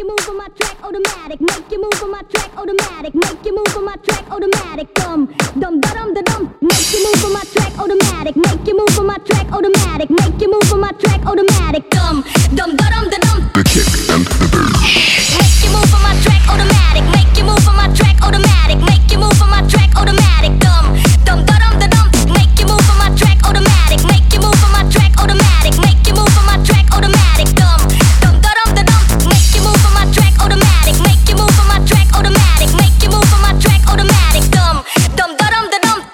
you move on my track, automatic. Make you move on my track, automatic. Make you move on my track, automatic. Dum dum da dum da dum. Make you move on my track, automatic. Make you move on my track, automatic. Make you move on my track, automatic. Dum dum da dum da dum. The kick and the bass. Make you move on my track, automatic. Make you move on my track, automatic. Make you move on my track, automatic. Dum dum da dum da dum. Make you move on my track, automatic. Make you move on my track, automatic. Make you move on my track, automatic. Dum dum da dum da dum. Make you move on my track, automatic. Make you move on my track, automatic. Make you move on my track, automatic. Dum dum da dum da dum.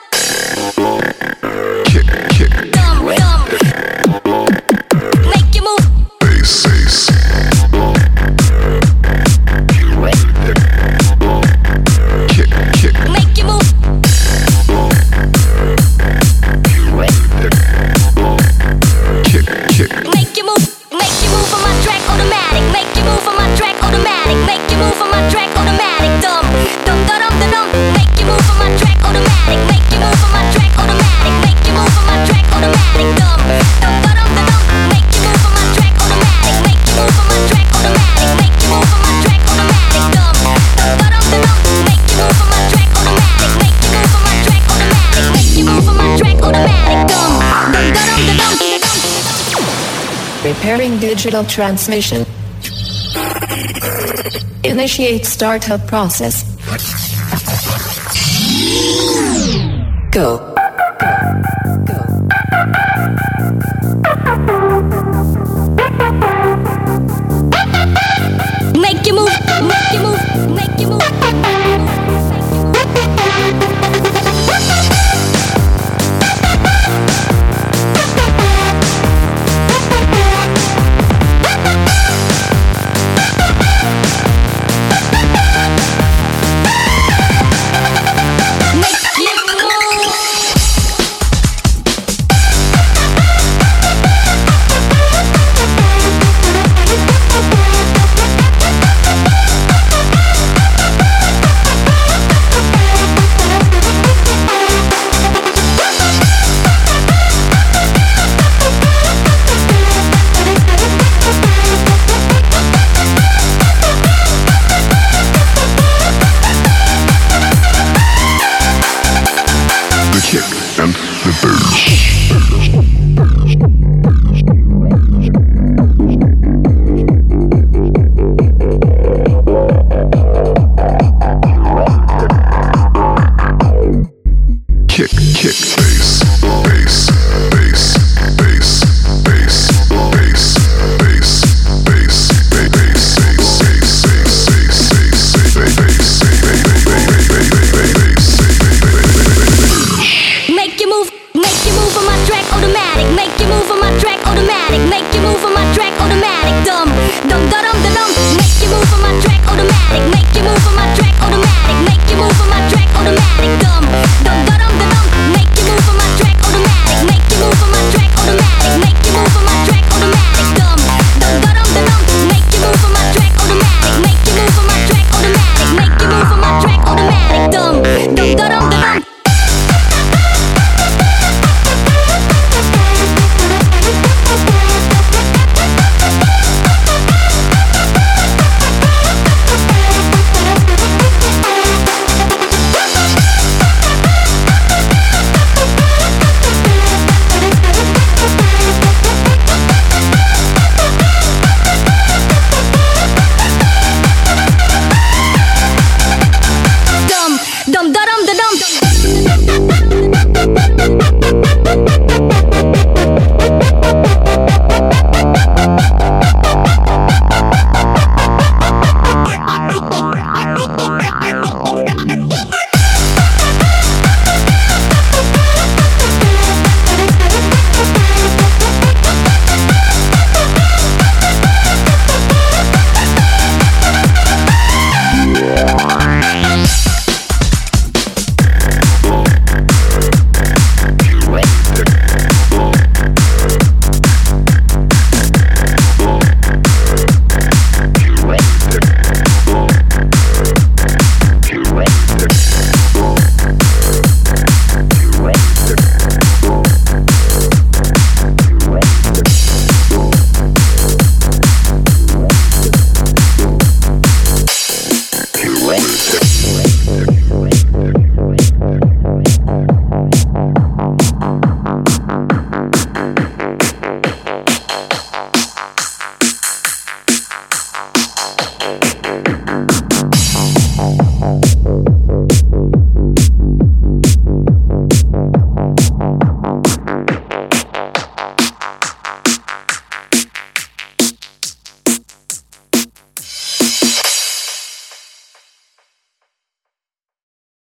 Kick, kick. Dum dum. Make you move. Bass, bass. Kick, kick. Make you move. Kick, kick. Make you move. Make you move on my track, automatic. Make you move on my track, automatic. Make you move on my track, automatic. Dum dum da dum da dum. Make you move on my track, automatic. Make you move on my track, automatic. Make you move on my track, automatic. Dum dum da dum da dum. Make you move on my track, automatic. Make you move on my track, automatic. Make you move on my track, automatic. Dum dum da dum da dum. Make you move on my track, automatic. Make you move on my track, automatic. Make you move on my track, automatic. Dum dum da dum da dum. Repairing digital transmission. Initiate startup process. Go. Make you move, make you move, make you move.